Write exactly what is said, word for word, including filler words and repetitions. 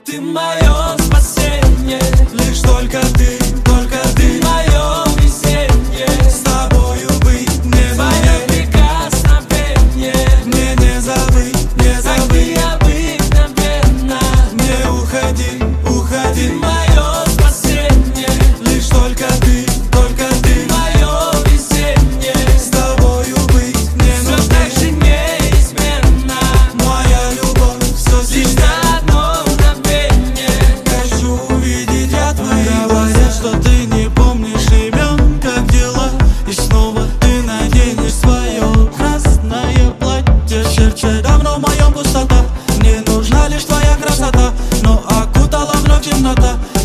Ты мое спасение, лишь только ты, только ты мое везение. С тобою быть не забыть, прикосновение мне не забыть, не забыть. Так ты обыкновенно, не уходи, уходи. Ты мое спасение, лишь только ты, только ты мое везение. С тобою быть не забыть, все так же неизменно. Моя любовь, все здесь на одно мгновение. Хочу увидеть я твои глаза. Говорят, что ты не помнишь имен, как дела. И снова ты наденешь свое красное платье. В сердце давно в моем пустота. Мне нужна лишь твоя красота, но окутала вновь темнота.